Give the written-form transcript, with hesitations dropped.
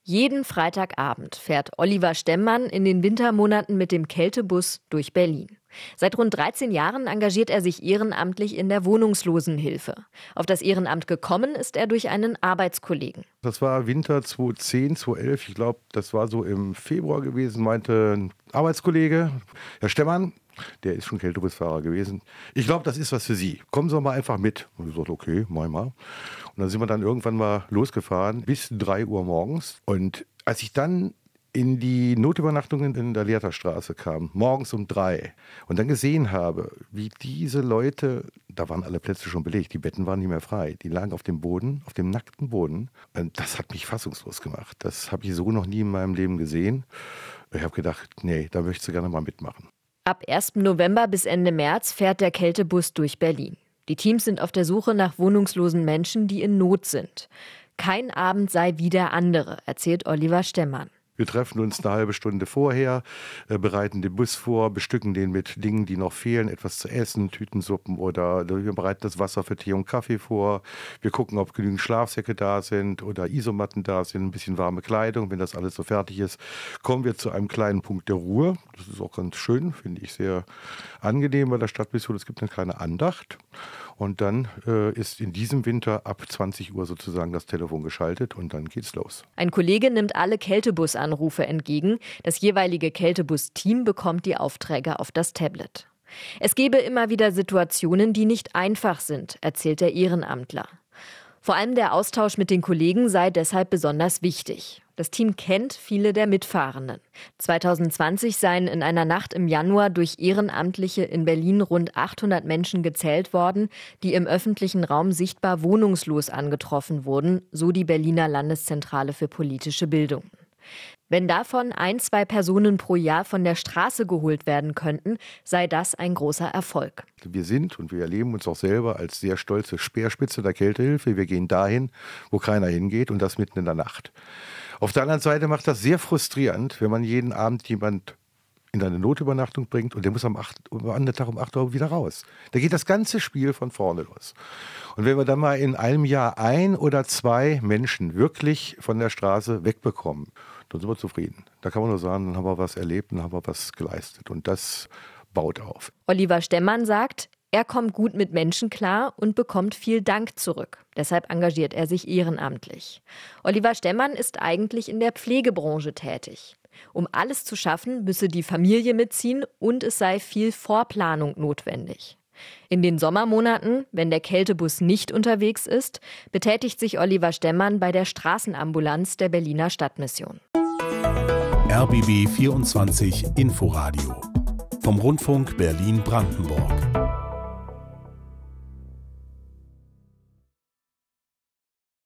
Jeden Freitagabend fährt Oliver Stemmann in den Wintermonaten mit dem Kältebus durch Berlin. Seit rund 13 Jahren engagiert er sich ehrenamtlich in der Wohnungslosenhilfe. Auf das Ehrenamt gekommen ist er durch einen Arbeitskollegen. Das war Winter 2010, 2011, ich glaube, das war so im Februar gewesen, meinte ein Arbeitskollege, Herr Stemmann, der ist schon Kältebusfahrer gewesen. Ich glaube, das ist was für Sie. Kommen Sie mal einfach mit. Und ich sagte, okay, mach mal. Und dann sind wir dann irgendwann mal losgefahren bis 3 Uhr morgens. Und als ich dann in die Notübernachtungen in der Lehrterstraße kam, morgens um 3 und dann gesehen habe, wie diese Leute, da waren alle Plätze schon belegt, die Betten waren nicht mehr frei, die lagen auf dem Boden, auf dem nackten Boden. Und das hat mich fassungslos gemacht. Das habe ich so noch nie in meinem Leben gesehen. Ich habe gedacht, nee, da möchtest du gerne mal mitmachen. Ab 1. November bis Ende März fährt der Kältebus durch Berlin. Die Teams sind auf der Suche nach wohnungslosen Menschen, die in Not sind. Kein Abend sei wie der andere, erzählt Oliver Stemmann. Wir treffen uns eine halbe Stunde vorher, bereiten den Bus vor, bestücken den mit Dingen, die noch fehlen, etwas zu essen, Tütensuppen oder wir bereiten das Wasser für Tee und Kaffee vor. Wir gucken, ob genügend Schlafsäcke da sind oder Isomatten da sind, ein bisschen warme Kleidung. Wenn das alles so fertig ist, kommen wir zu einem kleinen Punkt der Ruhe. Das ist auch ganz schön, finde ich sehr angenehm bei der Stadtmission. Es gibt eine kleine Andacht. Und dann ist in diesem Winter ab 20 Uhr sozusagen das Telefon geschaltet und dann geht's los. Ein Kollege nimmt alle Kältebusanrufe entgegen. Das jeweilige Kältebus-Team bekommt die Aufträge auf das Tablet. Es gebe immer wieder Situationen, die nicht einfach sind, erzählt der Ehrenamtler. Vor allem der Austausch mit den Kollegen sei deshalb besonders wichtig. Das Team kennt viele der Mitfahrenden. 2020 seien in einer Nacht im Januar durch Ehrenamtliche in Berlin rund 800 Menschen gezählt worden, die im öffentlichen Raum sichtbar wohnungslos angetroffen wurden, so die Berliner Landeszentrale für politische Bildung. Wenn davon 1-2 Personen pro Jahr von der Straße geholt werden könnten, sei das ein großer Erfolg. Wir sind und wir erleben uns auch selber als sehr stolze Speerspitze der Kältehilfe. Wir gehen dahin, wo keiner hingeht, und das mitten in der Nacht. Auf der anderen Seite macht das sehr frustrierend, wenn man jeden Abend jemand in eine Notübernachtung am und der muss am anderen Tag um 8 Uhr wieder raus. Da geht das ganze Spiel von vorne los. Und wenn wir dann mal in einem Jahr 1 oder 2 Menschen wirklich von der Straße wegbekommen, dann sind wir zufrieden. Da kann man nur sagen, dann haben wir was erlebt, dann haben wir was geleistet. Und das baut auf. Oliver Stemmann sagt, er kommt gut mit Menschen klar und bekommt viel Dank zurück. Deshalb engagiert er sich ehrenamtlich. Oliver Stemmann ist eigentlich in der Pflegebranche tätig. Um alles zu schaffen, müsse die Familie mitziehen und es sei viel Vorplanung notwendig. In den Sommermonaten, wenn der Kältebus nicht unterwegs ist, betätigt sich Oliver Stemmann bei der Straßenambulanz der Berliner Stadtmission. RBB 24 Inforadio vom Rundfunk Berlin-Brandenburg.